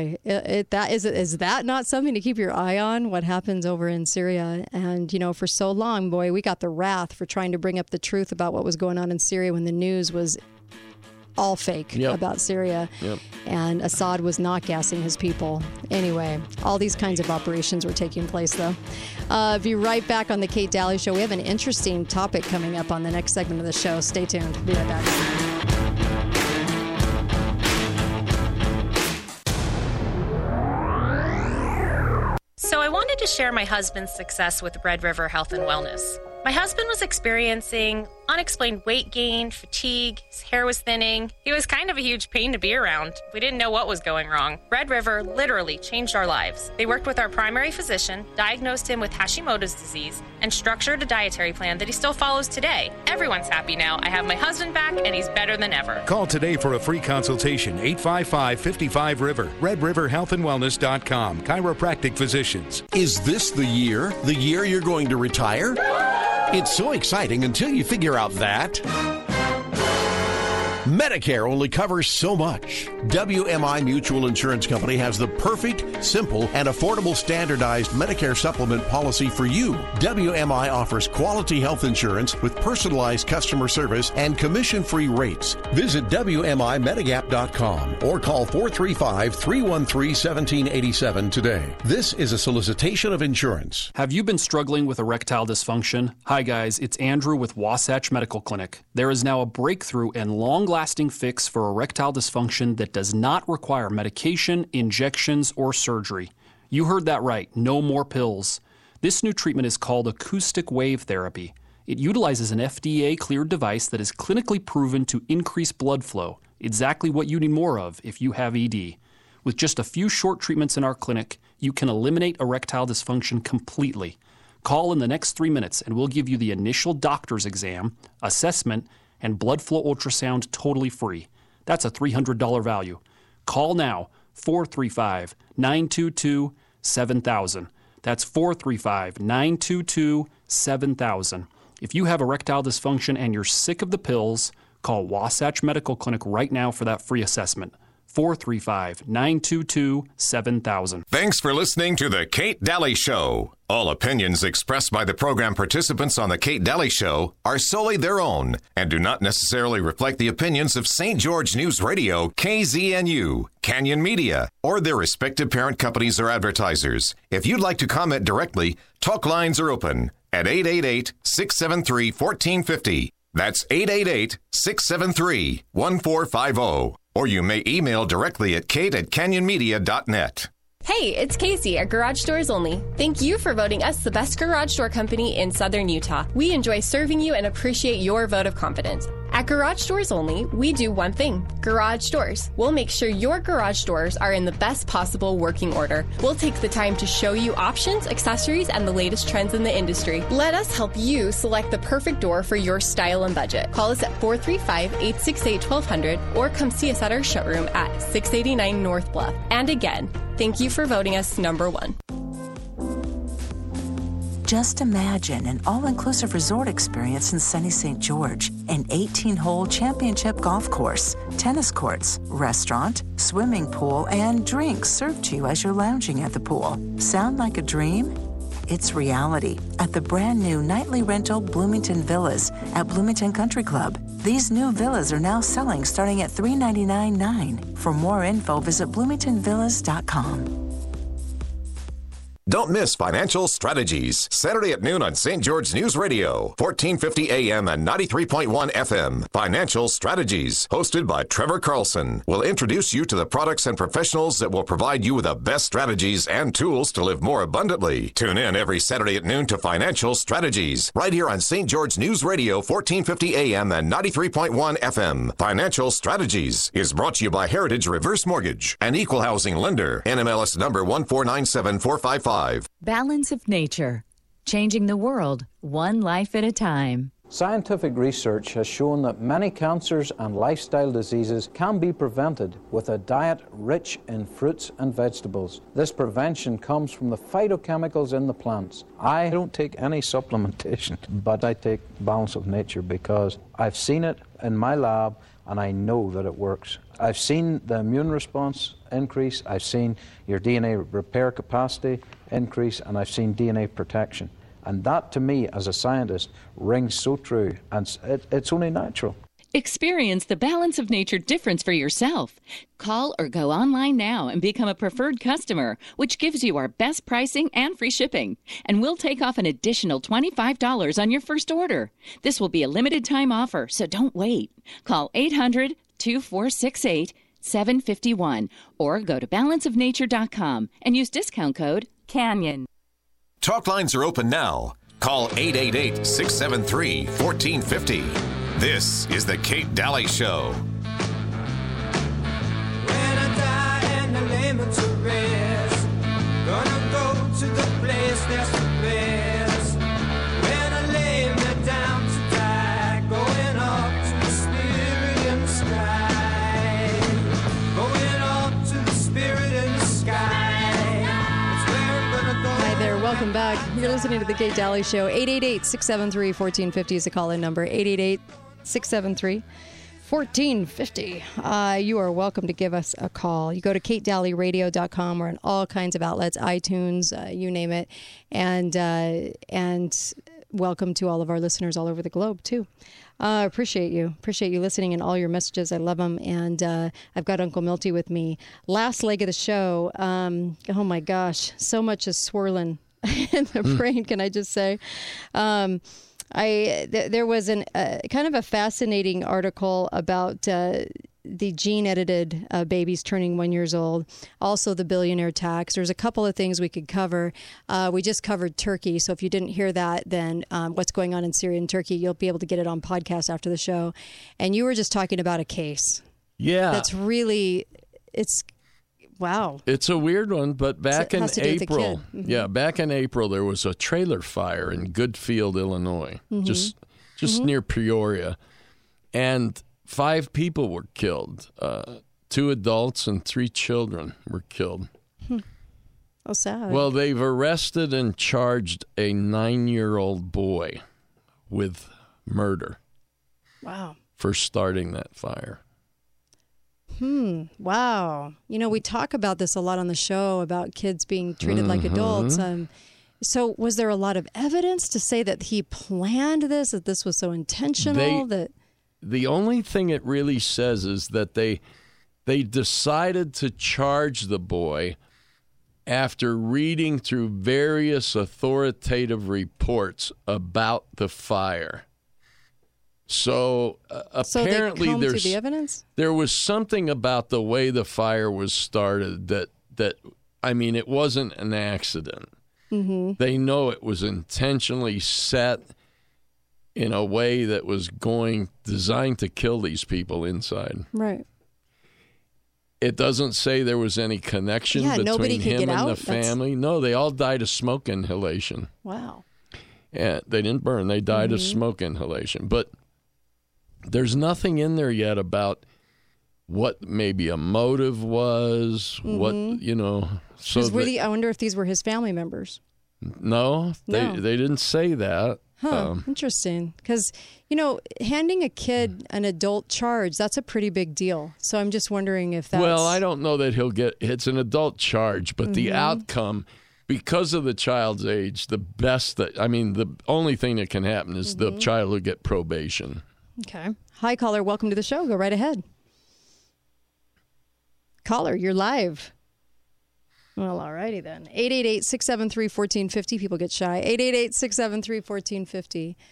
that not something to keep your eye on, what happens over in Syria? And, for so long, we got the wrath for trying to bring up the truth about what was going on in Syria when the news was all fake about Syria. Yep. And Assad was not gassing his people. Anyway, all these kinds of operations were taking place, though. Be right back on The Kate Daly Show. We have an interesting topic coming up on the next segment of the show. Stay tuned. Be right back. So I wanted to share my husband's success with Red River Health and Wellness. My husband was experiencing unexplained weight gain, fatigue, his hair was thinning. He was kind of a huge pain to be around. We didn't know what was going wrong. Red River literally changed our lives. They worked with our primary physician, diagnosed him with Hashimoto's disease, and structured a dietary plan that he still follows today. Everyone's happy now. I have my husband back, and he's better than ever. Call today for a free consultation, 855-55-RIVER, redriverhealthandwellness.com, chiropractic physicians. Is this the year you're going to retire? It's so exciting until you figure out that Medicare only covers so much. WMI Mutual Insurance Company has the perfect, simple, and affordable standardized Medicare supplement policy for you. WMI offers quality health insurance with personalized customer service and commission-free rates. Visit WMImedigap.com or call 435-313-1787 today. This is a solicitation of insurance. Have you been struggling with erectile dysfunction? Hi guys, it's Andrew with Wasatch Medical Clinic. There is now a breakthrough and long-lasting fix for erectile dysfunction that does not require medication, injections, or surgery. You heard that right, no more pills. This new treatment is called acoustic wave therapy. It utilizes an FDA-cleared device that is clinically proven to increase blood flow, exactly what you need more of if you have ED. With just a few short treatments in our clinic, you can eliminate erectile dysfunction completely. Call in the next 3 minutes and we'll give you the initial doctor's exam, assessment, and blood flow ultrasound totally free. That's a $300 value. Call now, 435-922-7000. That's 435-922-7000. If you have erectile dysfunction and you're sick of the pills, call Wasatch Medical Clinic right now for that free assessment. 435-922-7000. Thanks for listening to The Kate Daly Show. All opinions expressed by the program participants on The Kate Daly Show are solely their own and do not necessarily reflect the opinions of St. George News Radio, KZNU, Canyon Media, or their respective parent companies or advertisers. If you'd like to comment directly, talk lines are open at 888-673-1450. That's 888-673-1450. Or you may email directly at kate@canyonmedia.net. Hey, it's Casey at Garage Doors Only. Thank you for voting us the best garage door company in Southern Utah. We enjoy serving you and appreciate your vote of confidence. At Garage Doors Only, we do one thing, garage doors. We'll make sure your garage doors are in the best possible working order. We'll take the time to show you options, accessories, and the latest trends in the industry. Let us help you select the perfect door for your style and budget. Call us at 435-868-1200 or come see us at our showroom at 689 North Bluff. And again, thank you for voting us number one. Just imagine an all-inclusive resort experience in sunny St. George, an 18-hole championship golf course, tennis courts, restaurant, swimming pool, and drinks served to you as you're lounging at the pool. Sound like a dream? It's reality at the brand new nightly rental Bloomington Villas at Bloomington Country Club. These new villas are now selling starting at $399.9. For more info, visit bloomingtonvillas.com. Don't miss Financial Strategies, Saturday at noon on St. George News Radio, 1450 AM and 93.1 FM. Financial Strategies, hosted by Trevor Carlson, will introduce you to the products and professionals that will provide you with the best strategies and tools to live more abundantly. Tune in every Saturday at noon to Financial Strategies, right here on St. George News Radio, 1450 AM and 93.1 FM. Financial Strategies is brought to you by Heritage Reverse Mortgage, an equal housing lender, NMLS number 1497455. Balance of nature, changing the world one life at a time. Scientific research has shown that many cancers and lifestyle diseases can be prevented with a diet rich in fruits and vegetables. This prevention comes from the phytochemicals in the plants. I don't take any supplementation, but I take Balance of Nature because I've seen it in my lab and I know that it works. I've seen the immune response increase, I've seen your DNA repair capacity increase, and I've seen DNA protection. And that, to me, as a scientist, rings so true, and it's only natural. Experience the Balance of Nature difference for yourself. Call or go online now and become a preferred customer, which gives you our best pricing and free shipping. And we'll take off an additional $25 on your first order. This will be a limited time offer, so don't wait. Call 800-2468-751 or go to balanceofnature.com and use discount code CANYON. Talk lines are open now. Call 888-673-1450. This is The Kate Daly Show. When I die and I lay me to rest, gonna go to the place that's the best. When I lay me down to die, going up to the spirit in the sky. Going up to the spirit in the sky. That's where I'm gonna go. Hi there, welcome back. You're listening to The Kate Daly Show. 888-673-1450 is the call-in number. 888-673-1450. You are welcome to give us a call. You go to katedalyradio.com. We're on all kinds of outlets, iTunes, you name it. And welcome to all of our listeners all over the globe, too. Appreciate you. Appreciate you listening and all your messages. I love them. And I've got Uncle Milty with me. Last leg of the show. Oh, my gosh. So much is swirling in the brain, can I just say. There was kind of a fascinating article about the gene-edited babies turning 1 year old, also the billionaire tax. There's a couple of things we could cover. We just covered Turkey, so if you didn't hear that, then what's going on in Syria and Turkey, you'll be able to get it on podcast after the show. And you were just talking about a case. Yeah. That's really, it's Wow. It's a weird one, but back in has to do with the April, kid. yeah, back in April, there was a trailer fire in Goodfield, Illinois, Mhm. just near Peoria, and 5 people were killed. 2 adults and 3 children were killed. Oh, sad. Well, they've arrested and charged a 9-year-old boy with murder Wow. for starting that fire. Wow. You know, we talk about this a lot on the show about kids being treated like adults. So was there a lot of evidence to say that he planned this, that this was so intentional? The only thing it really says is that they decided to charge the boy after reading through various authoritative reports about the fire. So apparently they combed through the evidence? There was something about the way the fire was started that I mean, it wasn't an accident. Mm-hmm. They know it was intentionally set in a way that was designed to kill these people inside. Right. It doesn't say there was any connection between him and the family. No, they all died of smoke inhalation. Wow. Yeah, they didn't burn. They died of smoke inhalation. But there's nothing in there yet about what maybe a motive was, what, you know. So I wonder if these were his family members. No, they didn't say that. Huh, interesting. Because, you know, handing a kid an adult charge, that's a pretty big deal. So I'm just wondering if that's... Well, I don't know that it's an adult charge, but the outcome, because of the child's age, the only thing that can happen is the child will get probation. Okay. Hi, caller. Welcome to the show. Go right ahead. Caller, you're live. Well, all righty then. 888-673-1450. People get shy. 888-673-1450.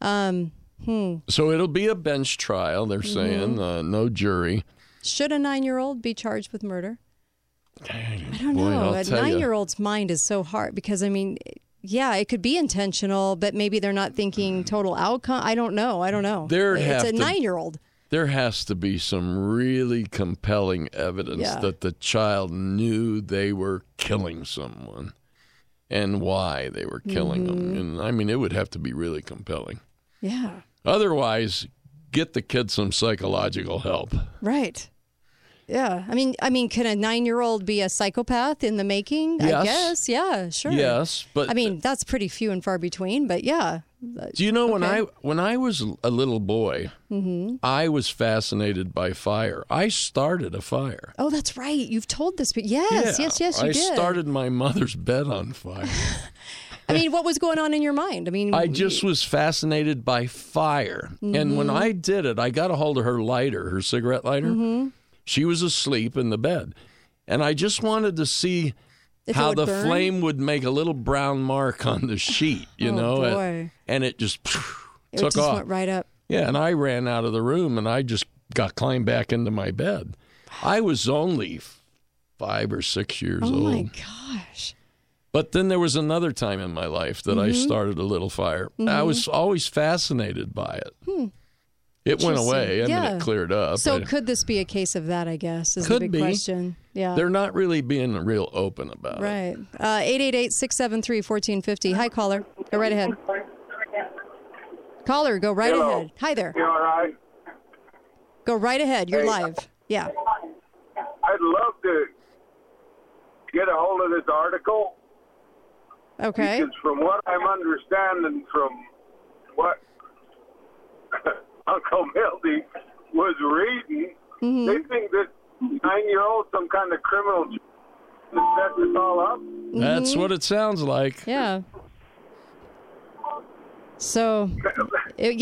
So it'll be a bench trial, they're saying. No jury. Should a 9-year-old be charged with murder? I don't Boy, know. I'll A tell you. 9-year-old's mind is so hard because, I mean, yeah, it could be intentional, but maybe they're not thinking total outcome. I don't know. It's a 9-year-old. There has to be some really compelling evidence that the child knew they were killing someone and why they were killing them. And I mean, it would have to be really compelling. Yeah. Otherwise, get the kid some psychological help. Right. Yeah. I mean, can a 9-year-old be a psychopath in the making? Yes. I guess. Yeah, sure. Yes, but I mean, that's pretty few and far between, but yeah. Do you know when I was a little boy, I was fascinated by fire. I started a fire. Oh, that's right. You've told this, but yes, you did. I started my mother's bed on fire. I mean, what was going on in your mind? I mean, I just was fascinated by fire. And when I did it, I got a hold of her lighter, her cigarette lighter. She was asleep in the bed. And I just wanted to see how the flame would make a little brown mark on the sheet, you know? Boy. And it just It took just off. went right up. Yeah, and I ran out of the room and I just climbed back into my bed. I was only 5 or 6 years old. Oh, my gosh. But then there was another time in my life that I started a little fire. I was always fascinated by it. It went away. I mean, it cleared up. So could this be a case of that, I guess, is the big question. Yeah. They're not really being real open about it. Right. 888-673-1450. Hi, caller. Go right ahead. Caller, go right ahead. Hi there. You all right? Go right ahead. You're live. Yeah. I'd love to get a hold of this article. Okay. Because from what I'm understanding from what Uncle Mildy was reading, they think that 9-year-old some kind of criminal to set this all up. That's what it sounds like. Yeah. So, it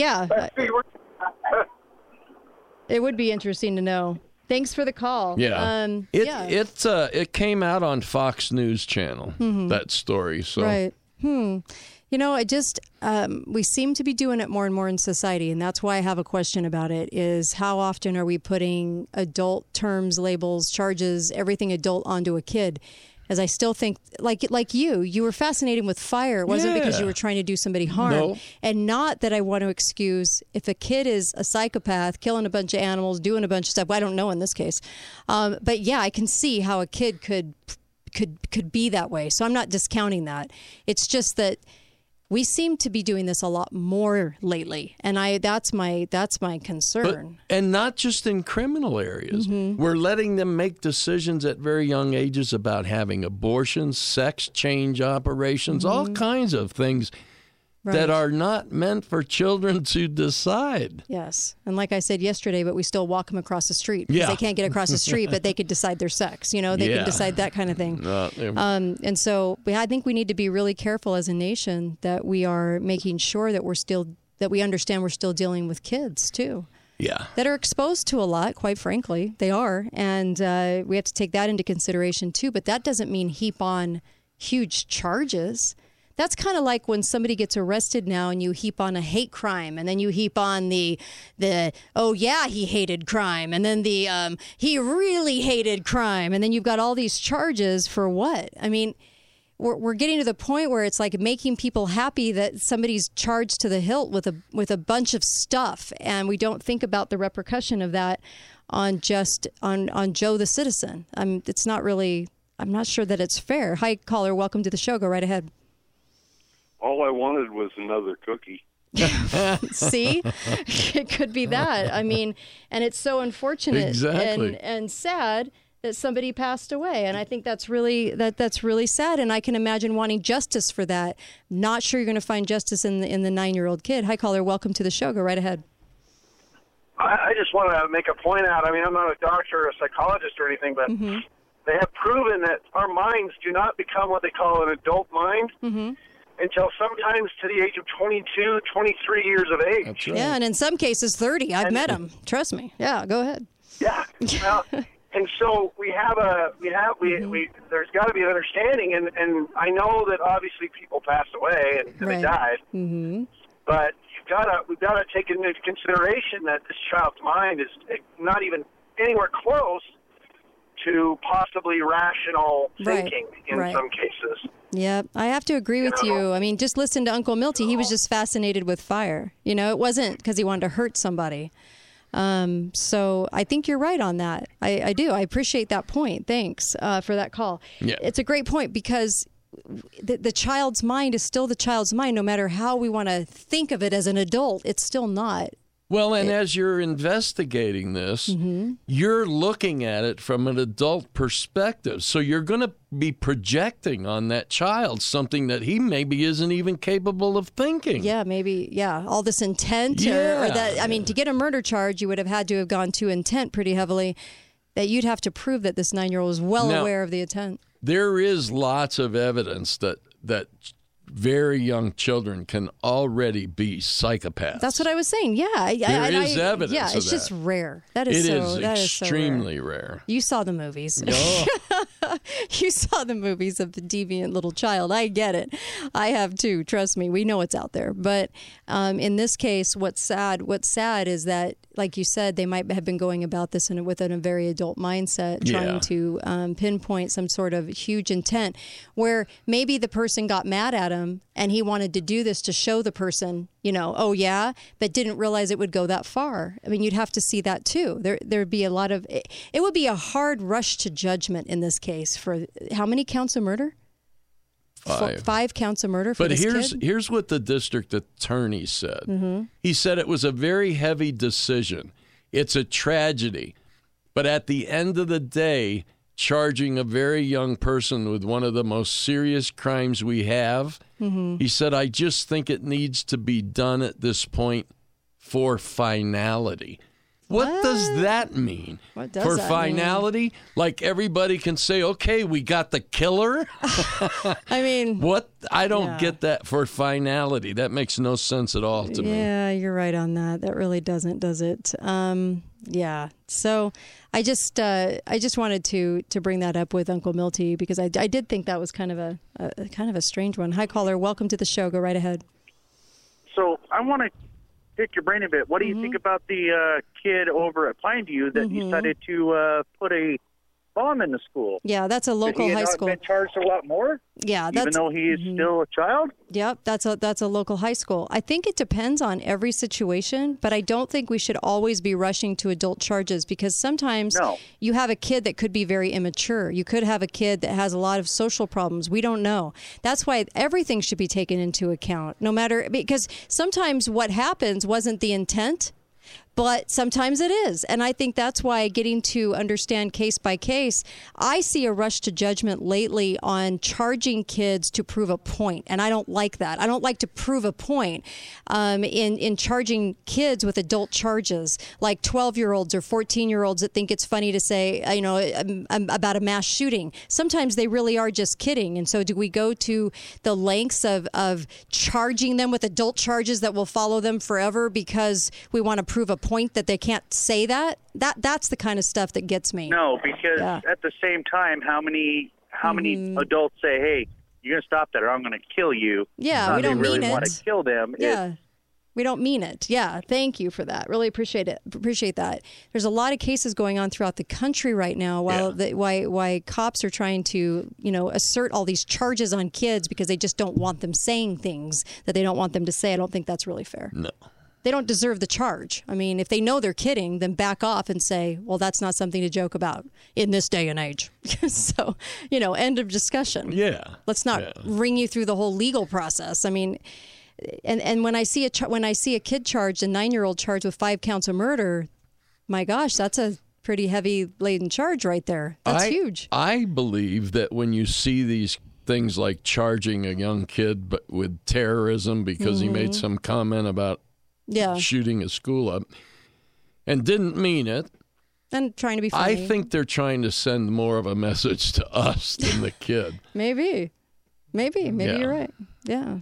would be interesting to know. Thanks for the call. Yeah. It came out on Fox News Channel, that story. So. Right. You know, we seem to be doing it more and more in society, and that's why I have a question about it, is how often are we putting adult terms, labels, charges, everything adult onto a kid? as I still think, like you were fascinated with fire. It wasn't because you were trying to do somebody harm. No. And not that I want to excuse if a kid is a psychopath, killing a bunch of animals, doing a bunch of stuff. Well, I don't know in this case. But yeah, I can see how a kid could be that way. So I'm not discounting that. It's just that we seem to be doing this a lot more lately, and that's my concern. And not just in criminal areas. We're letting them make decisions at very young ages about having abortions, sex change operations, all kinds of things that are not meant for children to decide. Yes. And like I said yesterday, but we still walk them across the street because they can't get across the street, but they could decide their sex. You know, they can decide that kind of thing. And so I think we need to be really careful as a nation that we are making sure that we understand we're still dealing with kids too. Yeah. That are exposed to a lot, quite frankly. They are. And we have to take that into consideration too. But that doesn't mean heap on huge charges. That's kind of like when somebody gets arrested now and you heap on a hate crime, and then you heap on the oh yeah, he hated crime, and then the he really hated crime, and then you've got all these charges for what? I mean, we're getting to the point where it's like making people happy that somebody's charged to the hilt with a bunch of stuff, and we don't think about the repercussion of that on Joe the citizen. It's not really. I'm not sure that it's fair. Hi, caller. Welcome to the show. Go right ahead. All I wanted was another cookie. See? It could be that. I mean, and it's so unfortunate and sad that somebody passed away. And I think that's really sad. And I can imagine wanting justice for that. Not sure you're going to find justice in the 9-year-old kid. Hi, caller. Welcome to the show. Go right ahead. I just want to make a point out. I mean, I'm not a doctor or a psychologist or anything, but they have proven that our minds do not become what they call an adult mind until sometimes to the age of 22, 23 years of age. That's right. Yeah, and in some cases 30. I've met them. Trust me. Yeah, go ahead. Yeah. Well, and so there's got to be an understanding, and I know that obviously people passed away and they died, but we've got to take into consideration that this child's mind is not even anywhere close to possibly rational thinking in some cases. Yeah, I have to agree with you. I mean, just listen to Uncle Milty. He was just fascinated with fire. You know, it wasn't because he wanted to hurt somebody. So I think you're right on that. I do. I appreciate that point. Thanks for that call. Yeah. It's a great point because the child's mind is still the child's mind, no matter how we want to think of it as an adult. It's still not. Well, and as you're investigating this, you're looking at it from an adult perspective. So you're going to be projecting on that child something that he maybe isn't even capable of thinking. Yeah, maybe. Yeah, all this intent. Or that. I mean, to get a murder charge, you would have had to have gone to intent pretty heavily. That you'd have to prove that this 9-year-old is well aware of the intent. There is lots of evidence that very young children can already be psychopaths. That's what I was saying. Yeah, there is evidence. Yeah, it's just rare. That is extremely rare. You saw the movies. Oh. You saw the movies of the deviant little child. I get it. I have too. Trust me. We know it's out there. But in this case, what's sad is that, like you said, they might have been going about this within a very adult mindset, trying to pinpoint some sort of huge intent where maybe the person got mad at him and he wanted to do this to show the person, but didn't realize it would go that far. I mean, you'd have to see that too. There'd be a lot of, it would be a hard rush to judgment in this case for how many counts of murder? 5 counts of murder for this kid? But here's what the district attorney said. He said it was a very heavy decision. It's a tragedy. But at the end of the day, charging a very young person with one of the most serious crimes we have, he said, I just think it needs to be done at this point for finality. What does that mean? What does for that finality? mean? Like everybody can say, okay, we got the killer? I mean... What? I don't get that for finality. That makes no sense at all to me. Yeah, you're right on that. That really doesn't, does it? Yeah. So I just wanted to bring that up with Uncle Milty because I did think that was kind of a strange one. Hi, caller. Welcome to the show. Go right ahead. So I want to pick your brain a bit. What do you think about the kid over at Pineview that decided to put a bomb in the school. Yeah, that's a local high school. Been charged a lot more. Yeah, even though he is still a child. Yep, that's a local high school. I think it depends on every situation, but I don't think we should always be rushing to adult charges because sometimes you have a kid that could be very immature. You could have a kid that has a lot of social problems. We don't know. That's why everything should be taken into account, no matter, because sometimes what happens wasn't the intent. But sometimes it is. And I think that's why getting to understand case by case, I see a rush to judgment lately on charging kids to prove a point. And I don't like that. I don't like to prove a point in charging kids with adult charges, like 12-year-olds or 14-year-olds that think it's funny to say, about a mass shooting. Sometimes they really are just kidding. And so do we go to the lengths of charging them with adult charges that will follow them forever because we want to prove a point that they can't say that? That's the kind of stuff that gets me. No, because at the same time, how many adults say, "Hey, you're gonna stop that, or I'm gonna kill you"? Yeah, we don't really mean it. Want to kill them. Yeah, we don't mean it. Yeah, thank you for that. Really appreciate it. Appreciate that. There's a lot of cases going on throughout the country right now. Why cops are trying to assert all these charges on kids because they just don't want them saying things that they don't want them to say. I don't think that's really fair. No. They don't deserve the charge. I mean, if they know they're kidding, then back off and say, well, that's not something to joke about in this day and age. So, end of discussion. Yeah. Let's not ring you through the whole legal process. I mean, and when I see a kid charged, a 9-year-old charged with 5 counts of murder, my gosh, that's a pretty heavy laden charge right there. That's huge. I believe that when you see these things like charging a young kid but with terrorism because he made some comment about shooting a school up and didn't mean it. And trying to be funny. I think they're trying to send more of a message to us than the kid. Maybe you're right. Yeah.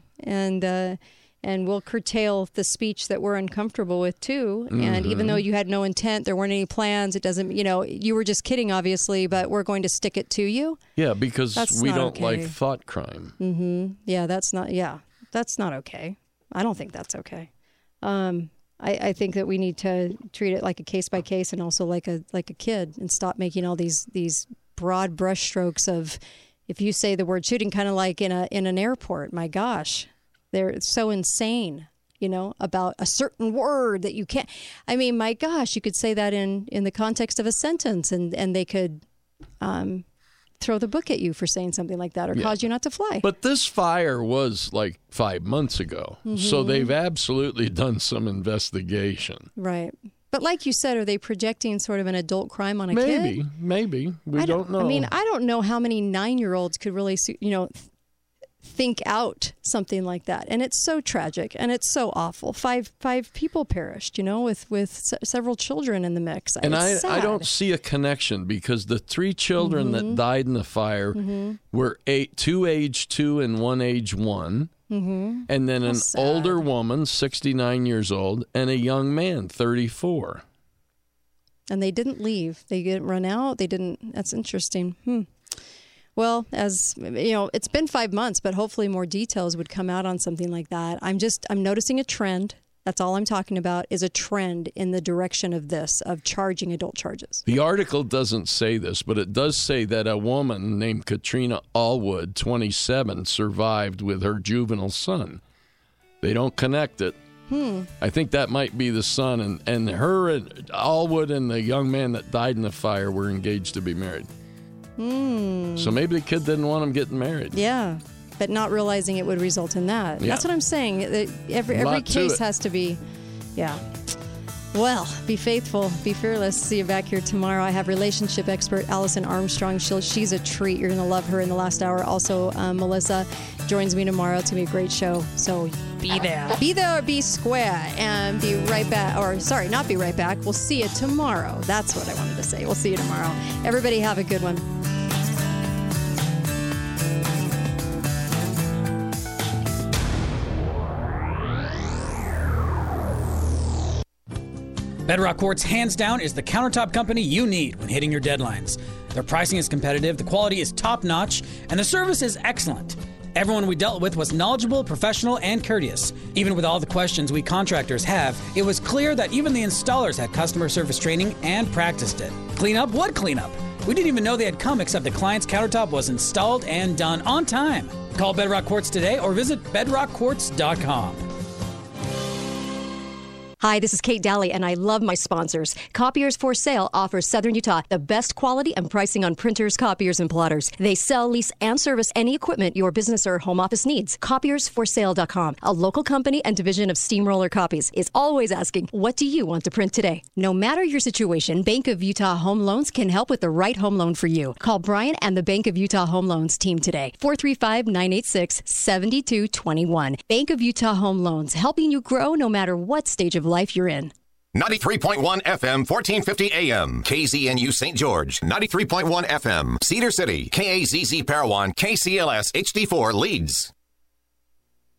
And we'll curtail the speech that we're uncomfortable with too. And even though you had no intent, there weren't any plans, it doesn't, you were just kidding, obviously, but we're going to stick it to you. Yeah, because we don't like thought crime. Yeah, that's not okay. I don't think that's okay. I think that we need to treat it like a case by case and also like a kid and stop making all these broad brushstrokes of, if you say the word shooting, kind of like in an airport. My gosh, they're so insane, about a certain word that you can't. I mean, my gosh, you could say that in the context of a sentence, and they could throw the book at you for saying something like that or cause you not to fly. But this fire was like 5 months ago, so they've absolutely done some investigation. Right. But like you said, are they projecting sort of an adult crime on a kid? Maybe. We don't know. I mean, I don't know how many 9-year-olds could really, think out something like that. And it's so tragic and it's so awful. Five people perished, with several children in the mix. And I don't see a connection because the 3 children that died in the fire were 2 age 2 and 1 age 1. And then an older woman, 69 years old, and a young man, 34. And they didn't leave. They didn't run out. That's interesting. Well, as it's been 5 months, but hopefully more details would come out on something like that. I'm noticing a trend. That's all I'm talking about is a trend in the direction of charging adult charges. The article doesn't say this, but it does say that a woman named Katrina Allwood, 27, survived with her juvenile son. They don't connect it. I think that might be the son, and her and Allwood and the young man that died in the fire were engaged to be married. So maybe the kid didn't want him getting married. Yeah, but not realizing it would result in that. Yeah. That's what I'm saying. Every case has to be, Well, be faithful, be fearless. See you back here tomorrow. I have relationship expert Allison Armstrong. She's a treat. You're going to love her in the last hour. Also, Melissa joins me tomorrow. It's going to be a great show. So be there. Be there or be square. And be right back. Or, sorry, not be right back. We'll see you tomorrow. That's what I wanted to say. We'll see you tomorrow. Everybody have a good one. Bedrock Quartz, hands down, is the countertop company you need when hitting your deadlines. Their pricing is competitive, the quality is top-notch, and the service is excellent. Everyone we dealt with was knowledgeable, professional, and courteous. Even with all the questions we contractors have, it was clear that even the installers had customer service training and practiced it. Cleanup? What cleanup? We didn't even know they had come, except the client's countertop was installed and done on time. Call Bedrock Quartz today or visit bedrockquartz.com. Hi, this is Kate Daly, and I love my sponsors. Copiers for Sale offers Southern Utah the best quality and pricing on printers, copiers, and plotters. They sell, lease, and service any equipment your business or home office needs. Copiersforsale.com, a local company and division of Steamroller Copies, is always asking, what do you want to print today? No matter your situation, Bank of Utah Home Loans can help with the right home loan for you. Call Brian and the Bank of Utah Home Loans team today, 435-986-7221. Bank of Utah Home Loans, helping you grow no matter what stage of life you're in. 93.1 FM, 1450 AM. KZNU St. George. 93.1 FM. Cedar City. KAZZ Parowan. KCLS HD4 Leeds.